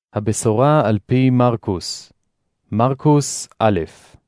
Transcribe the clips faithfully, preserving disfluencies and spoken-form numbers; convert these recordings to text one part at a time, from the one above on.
הבשורה על פי מרקוס. מרקוס א'.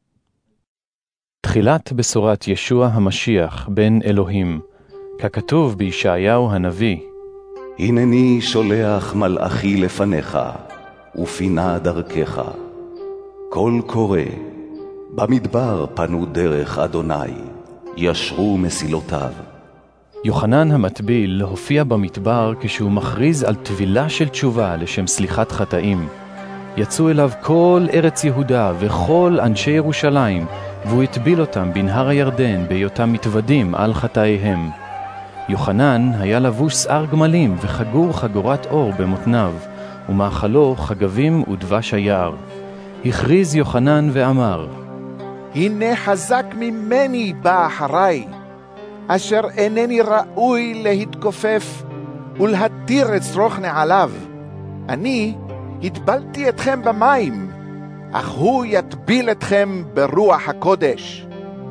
תחילת בשורת ישוע המשיח בן אלוהים, ככתוב בישעיהו הנביא. הנני שולח מלאכי לפניך, ופינה דרכך. קול קורא, במדבר פנו דרך אדוני, ישרו מסילותיו. יוחנן המטביל הופיע במדבר כשהוא מכריז על טבילה של תשובה לשם סליחת חטאים. יצאו אליו כל ארץ יהודה וכל אנשי ירושלים, והוא הטביל אותם בנהר הירדן בהיותם מתוודים על חטאיהם. יוחנן היה לבוש שיער גמלים וחגור חגורת אור במותניו, ומאכלו חגבים ודבש היער. הכריז יוחנן ואמר, הנה חזק ממני בא אחריי, אשר אינני ראוי להתכופף ולהתיר את שרוך נעליו. אני הטבלתי אתכם במים, אך הוא יטביל אתכם ברוח הקודש.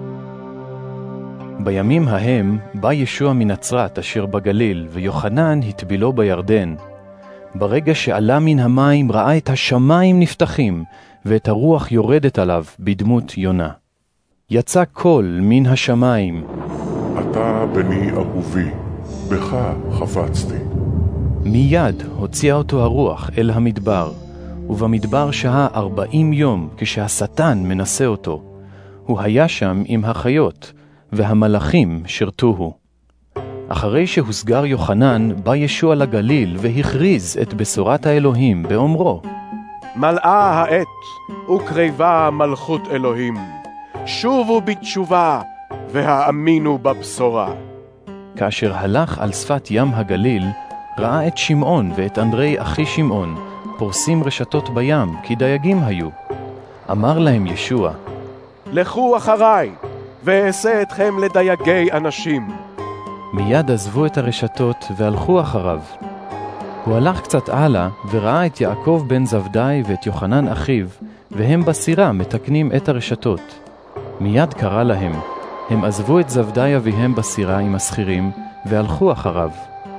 בימים ההם בא ישוע מנצרת אשר בגליל, ויוחנן הטבילו בירדן. ברגע שעלה מן המים ראה את השמיים נפתחים, ואת הרוח יורדת עליו בדמות יונה. יצא קול מן השמיים, אתה בני אהובי, בך חפצתי. מיד הוציאה אותו הרוח אל המדבר, ובמדבר שהה ארבעים יום כשהשטן מנסה אותו. הוא היה שם עם החיות, והמלאכים שרתוהו. אחרי שהוסגר יוחנן, בא ישוע לגליל והכריז את בשורת האלוהים באומרו, מלאה העת וקריבה מלכות אלוהים. שובו בתשובה והאמינו בבשורה. כאשר הלך על שפת ים הגליל, ראה את שמעון ואת אנדרי אחי שמעון, פורסים רשתות בים, כי דייגים היו. אמר להם ישוע, לכו אחריי, ואעשה אתכם לדייגי אנשים. מיד עזבו את הרשתות והלכו אחריו. הוא הלך קצת הלאה וראה את יעקב בן זבדי ואת יוחנן אחיו, והם בסירה מתקנים את הרשתות. מיד קרא להם, הם עזבו את זבדי אביהם בסירה עם הסחירים, והלכו אחריו.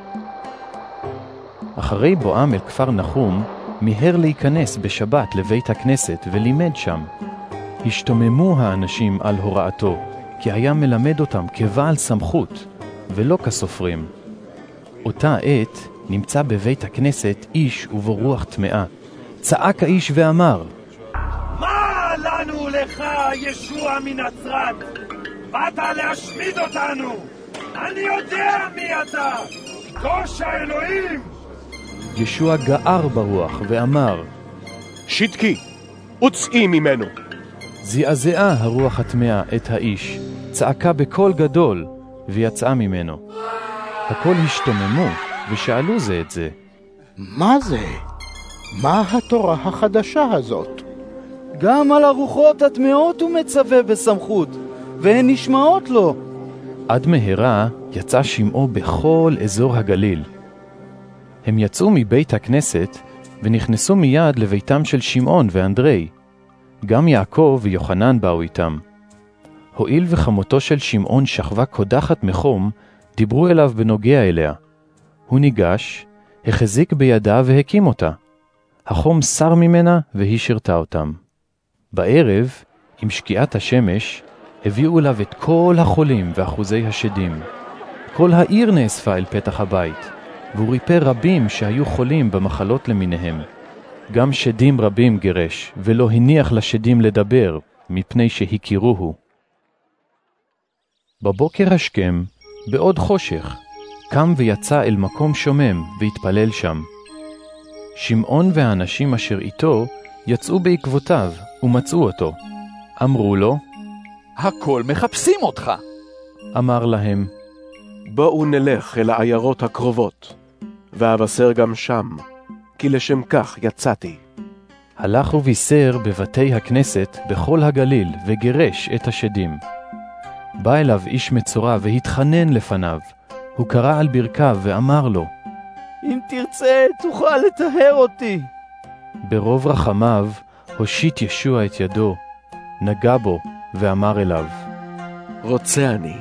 אחרי בואם אל כפר נחום, מיהר להיכנס בשבת לבית הכנסת ולימד שם. השתוממו האנשים על הוראתו, כי היה מלמד אותם כבעל סמכות, ולא כסופרים. אותה עת נמצא בבית הכנסת איש ובו רוח טמאה. צעק האיש ואמר, מה לנו לך ישוע מנצרת? באת להשמיד אותנו. אני יודע מי אתה, קדוש האלוהים. ישוע גער ברוח ואמר, שתקי, וצאי ממנו. זעזעה הרוח הטמאה את האיש, צעקה בקול גדול, ויצאה ממנו. הכל השתוממו ושאלו זה את זה. מה זה? מה התורה החדשה הזאת? גם על הרוחות הטמאות הוא מצווה בסמכות, והן נשמעות לו. עד מהרה יצא שמעו בכל אזור הגליל. הם יצאו מבית הכנסת ונכנסו מיד לביתם של שמעון ואנדרי. גם יעקב ויוחנן באו איתם. הואיל וחמותו של שמעון שכבה קודחת מחום, דיברו אליו בנוגע אליה. הוא ניגש, החזיק בידה והקים אותה. החום שר ממנה והיא שרתה אותם. בערב, עם שקיעת השמש, הביאו אליו את כל החולים ואחוזי השדים. כל העיר נאספה אל פתח הבית, והוא ריפא רבים שהיו חולים במחלות למיניהם. גם שדים רבים גירש, ולא הניח לשדים לדבר, מפני שהכירוהו. בבוקר השכם, בעוד חושך, קם ויצא אל מקום שומם והתפלל שם. שמעון והאנשים אשר איתו יצאו בעקבותיו ומצאו אותו. אמרו לו, הכל מחפשים אותך. אמר להם, בואו נלך אל העיירות הקרובות, ואבשר גם שם, כי לשם כך יצאתי. הלך ובישר בבתי הכנסת בכל הגליל וגירש את השדים. בא אליו איש מצורע והתחנן לפניו. הוא קרא על ברכיו ואמר לו, אם תרצה תוכל לטהר אותי. ברוב רחמיו הושיט ישוע את ידו, נגע בו ואמר אליו, רוצה אני,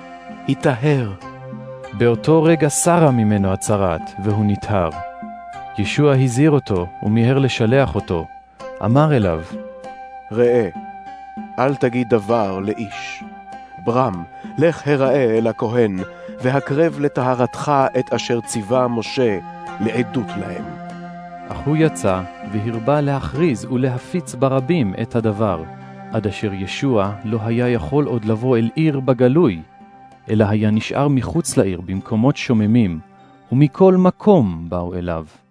יטהר. באותו רגע שרה ממנו הצרת והוא נטהר. ישוע הזהיר אותו ומיהר לשלח אותו. אמר אליו, ראה, אל תגיד דבר לאיש. ברם, לך הראה אל הכהן, והקרב לטהרתך את אשר ציווה משה לעדות להם. אך הוא יצא והרבה להכריז ולהפיץ ברבים את הדבר, עד אשר ישוע לא היה יכול עוד לבוא אל עיר בגלוי, אלא היה נשאר מחוץ לעיר במקומות שוממים, ומכל מקום באו אליו.